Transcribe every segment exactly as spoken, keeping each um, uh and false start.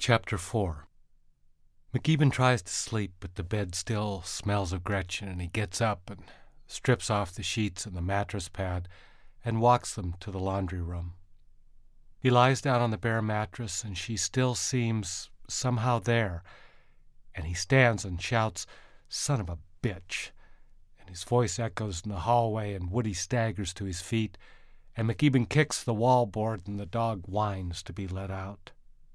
Chapter four. McKeeben tries to sleep, but the bed still smells of Gretchen, and he gets up and strips off the sheets and the mattress pad and walks them to the laundry room. He lies down on the bare mattress, and she still seems somehow there, and he stands and shouts, "Son of a bitch!" and his voice echoes in the hallway, and Woody staggers to his feet, and McKeeben kicks the wallboard, and the dog whines to be let out.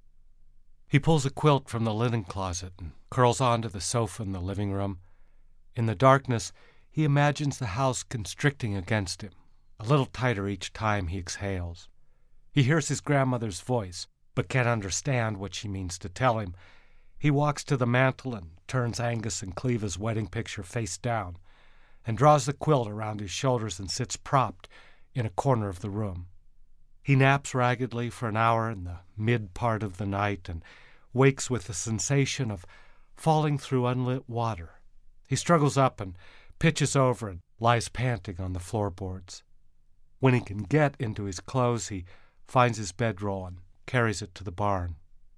He pulls a quilt from the linen closet and curls onto the sofa in the living room. In the darkness, he imagines the house constricting against him, a little tighter each time he exhales. He hears his grandmother's voice, but can't understand what she means to tell him. He walks to the mantel and turns Angus and Cleva's wedding picture face down, and draws the quilt around his shoulders and sits propped in a corner of the room. He naps raggedly for an hour in the mid part of the night and wakes with the sensation of falling through unlit water. He struggles up and pitches over and lies panting on the floorboards. When he can get into his clothes, he finds his bedroll and carries it to the barn.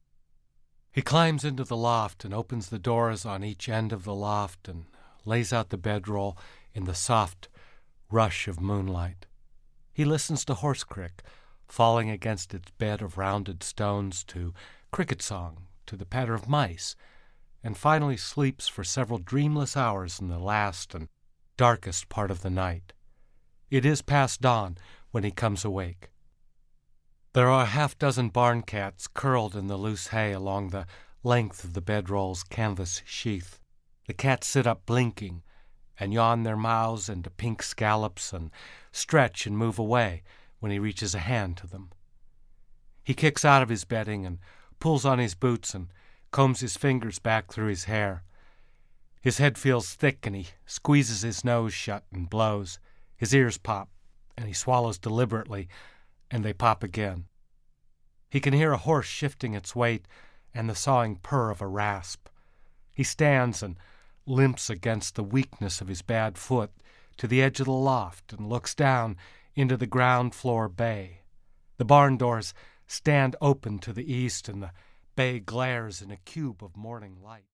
He climbs into the loft and opens the doors on each end of the loft and lays out the bedroll in the soft rush of moonlight. He listens to horse-crick falling against its bed of rounded stones, to cricket song, to the patter of mice, and finally sleeps for several dreamless hours in the last and darkest part of the night. It is past dawn when he comes awake. There are a half-dozen barn cats curled in the loose hay along the length of the bedroll's canvas sheath. The cats sit up blinking and yawn their mouths into pink scallops and stretch and move away when he reaches a hand to them. He kicks out of his bedding and pulls on his boots and combs his fingers back through his hair. His head feels thick, and he squeezes his nose shut and blows. His ears pop, and he swallows deliberately, and they pop again. He can hear a horse shifting its weight and the sawing purr of a rasp. He stands and limps against the weakness of his bad foot to the edge of the loft and looks down into the ground floor bay. The barn doors stand open to the east, and the bay glares in a cube of morning light.